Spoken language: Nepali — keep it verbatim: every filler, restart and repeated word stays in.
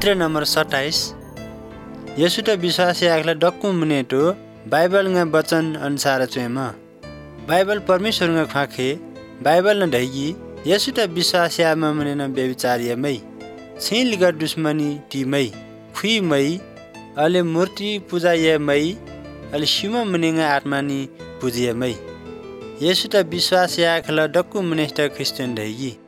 चित्र नंबर सत्ताईस यसुट विश्वास याखला डक्कु मुनेटो बाइबल nga वचन अनुसार चेम बाइबल परमेश्वर nga खाखे बाइबल न ढैगी यसुट विश्वास यामा मुनेन व्यभिचार्यमै छिलिग दुश्मनी टीमै खुइ मै अले मूर्ति पूजा यमै अले शिव मुनेगा आत्मानी पूजियमै यसुट विश्वास याखला डक्कु मुनेस्ट क्रिस्चियन ढैगी